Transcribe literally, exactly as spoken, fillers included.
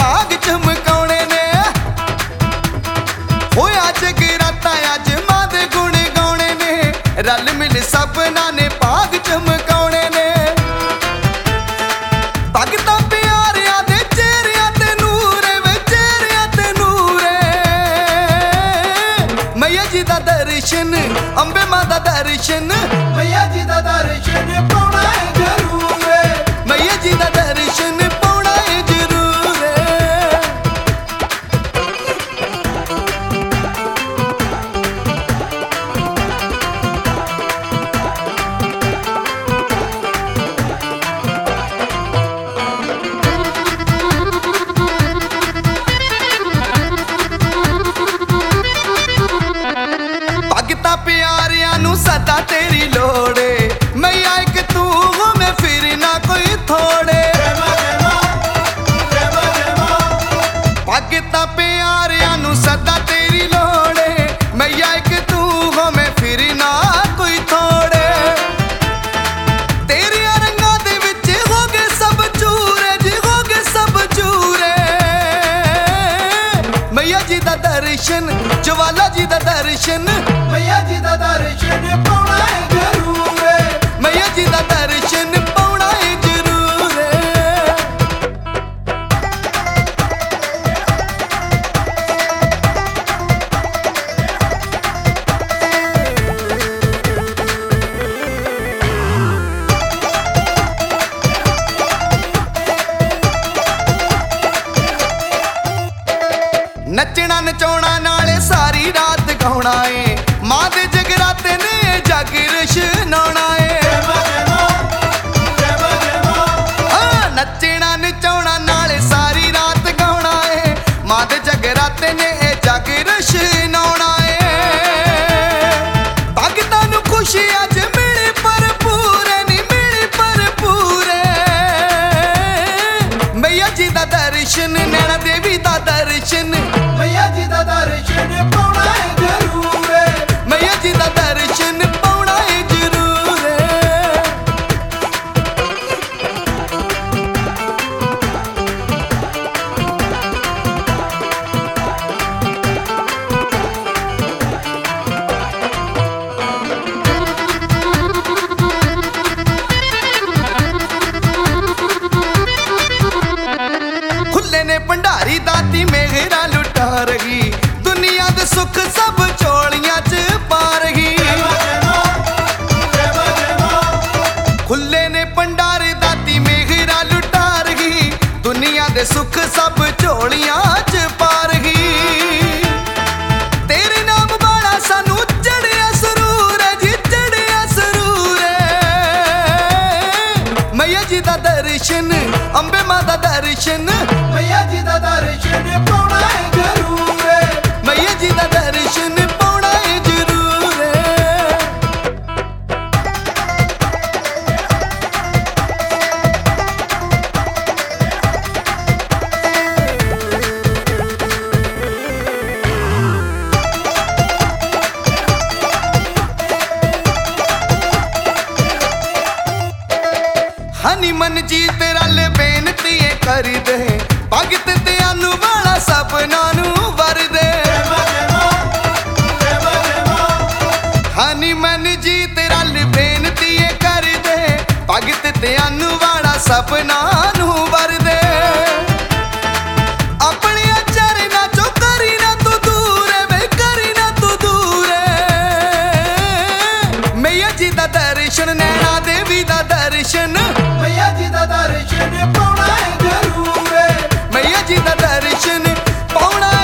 भाग चमकाने ने। होया जगराता अज मां दे गुण गाने ने, रल मिल सबना ने भाग चमकाने ने। भगतां प्यारियां दे चेहरियां ते नूर वे चेहरियां ते नूर। मैया जी दा दर्शन, अंबे मां दा दर्शन, मैया जी दा दर्शन पाउणा है जरूर। मैया जी दा दर्शन पाउणा है जरूर। भगतां प्यारियां नू सदा तेरी लोड़े, मैया एक तू हो मैं फिर ना कोई थोड़े। भगतां प्यारियां नू सदा तेरी लोड़े, मैया एक तू हो मैं फिर ना कोई थोड़े। तेरियां रंगां दे विच हो गए सब चूरे जी, हो गए सब चूरे। मैया जी दा दर्शन, ज्वाला जी दा दर्शन, मैया जी दा दर्शन पाउणा है जरूर। मैया जी दा दर्शन पाउणा है जरूर। नचना नचाउणा नाले सारी रात गाउणा है, मां दे जगराते ने जग रछनाउणा है। हाँ, नचना नचाउणा नाले सारी रात गाउणा है, मां दे जगराते ने जग रछनाउणा है। भगतां नू खुशी अज मिली भरपूर नी मिली भरपूर। मैया जी दा दर्शन, नैना देवी दा दर्शन, मैया जी दा दर्शन पाउणा है जरूर। मैया जी दा दर्शन पाउणा है जरूर। खुले ने भंडारी दाती मेहरा लुटा रही, दुनिया दे सुख सब चोलियां च पा रही। खुले ने भंडारी दाती मेहरा लुटा रही, दुनिया दे सुख सब चोलियां च पा रही। तेरे नाम वाला सानू चढ़िया सरूर है जी, चढ़िया सरूर। मैया जी दा दर्शन, अंबे मां दा दर्शन, मैया जी दा दर्शन पाउणा है जरूर। मैया जी दा दर्शन पाउणा है जरूर। हनी मन जी तेरा ले बेनती कर दे, भगत ते अनु वाला सपना नू वर दे। हनी मन जी तेरा ले बेनती कर दे, भगत ते अनु वाला सपना नू वर दे। अपने चरना चो करी ना तू दूर वे, करी ना तू दूर। मैया जी दा दर्शन, नैना देवी दा दर्शन, मैया जी दा दर्शन पाउणा है जरूर। मैया जी दा दर्शन पाउणा